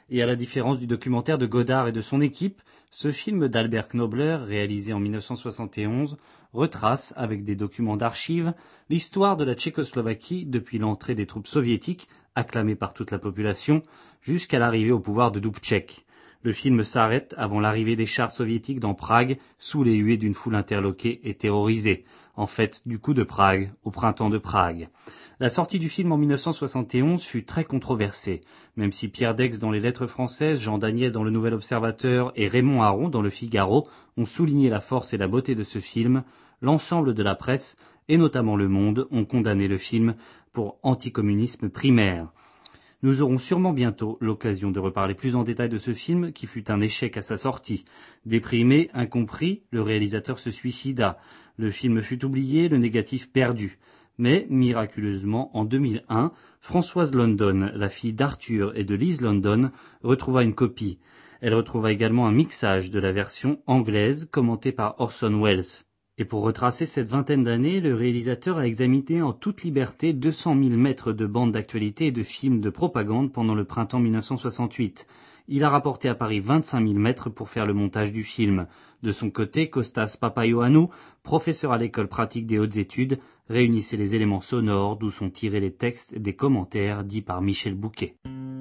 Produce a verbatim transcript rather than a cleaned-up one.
Et à la différence du documentaire de Godard et de son équipe, ce film d'Albert Knobler, réalisé en mille neuf cent soixante et onze, retrace, avec des documents d'archives, l'histoire de la Tchécoslovaquie depuis l'entrée des troupes soviétiques, acclamées par toute la population, jusqu'à l'arrivée au pouvoir de Dubček. Le film s'arrête avant l'arrivée des chars soviétiques dans Prague, sous les huées d'une foule interloquée et terrorisée. En fait, du coup de Prague, au printemps de Prague. La sortie du film en mille neuf cent soixante et onze fut très controversée, même si Pierre Daix dans les Lettres françaises, Jean Daniel dans le Nouvel Observateur et Raymond Aron dans le Figaro ont souligné la force et la beauté de ce film, l'ensemble de la presse, et notamment Le Monde, ont condamné le film pour anticommunisme primaire. Nous aurons sûrement bientôt l'occasion de reparler plus en détail de ce film qui fut un échec à sa sortie. Déprimé, incompris, le réalisateur se suicida. Le film fut oublié, le négatif perdu. Mais, miraculeusement, en deux mille un, Françoise London, la fille d'Arthur et de Liz London, retrouva une copie. Elle retrouva également un mixage de la version anglaise commentée par Orson Welles. Et pour retracer cette vingtaine d'années, le réalisateur a examiné en toute liberté deux cent mille mètres de bandes d'actualité et de films de propagande pendant le printemps mille neuf cent soixante-huit. Il a rapporté à Paris vingt-cinq mille mètres pour faire le montage du film. De son côté, Kostas Papaioannou, professeur à l'école pratique des hautes études, réunissait les éléments sonores d'où sont tirés les textes des commentaires dits par Michel Bouquet.